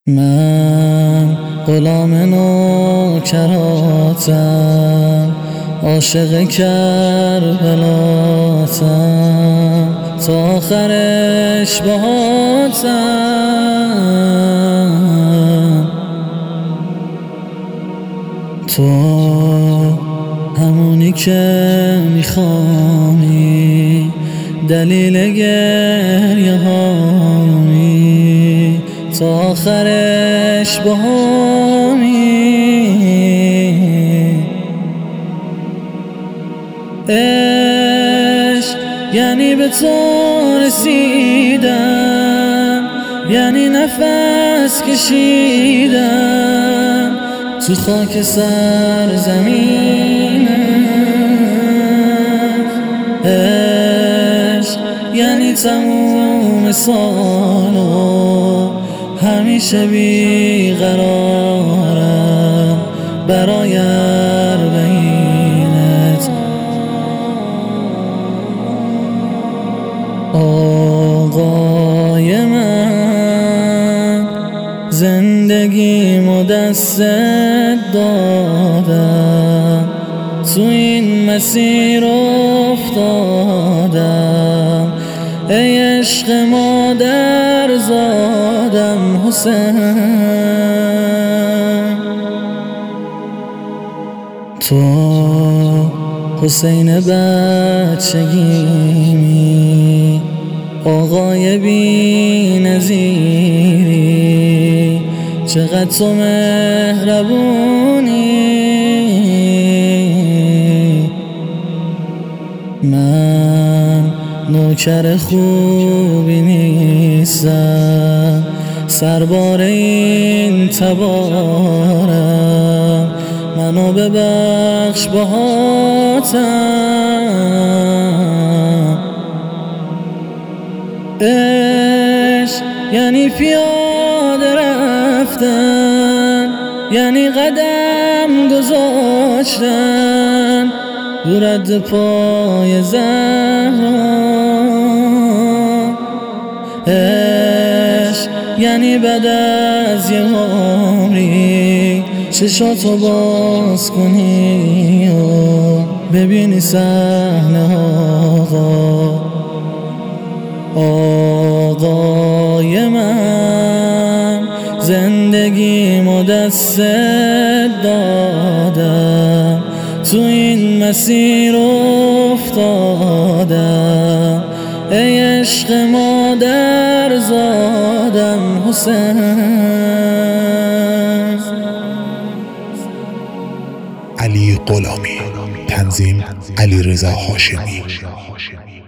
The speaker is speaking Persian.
من غلام نوکراتم، عاشق کربلاتم، تا آخرش باهاتم. تو همونی که میخوانی، دلیل گریه هامی، تا آخرش باهامی. عشق یعنی به تو رسیدن، یعنی نفس کشیدن تو خاک سرزمینت. عشق یعنی تموم سالو همیشه بیقرارم برای اربعینت. آقای من زندگیمو دستت دادم، تو این مسیر افتادم. ای عشق مادر زادم حسین، تو حسین بچگیمی، آقای بی نظیری، چقدر تو مهربونی. من نوکر خوبی نیستم، سربار این تبارم، منو ببخش باهاتم. عشق یعنی پیاده رفتن، یعنی قدم گذاشتن رو رد پای زهرا. عشق یعنی بعد از یه عمری چشاتو باز کنی و ببینی صحنه آقای من زندگیمو دستت دادم، تو این مسیر افتادم. ای عشق مادر زادم حسین. علی غلامی، تنظیم علیرضا هاشمی.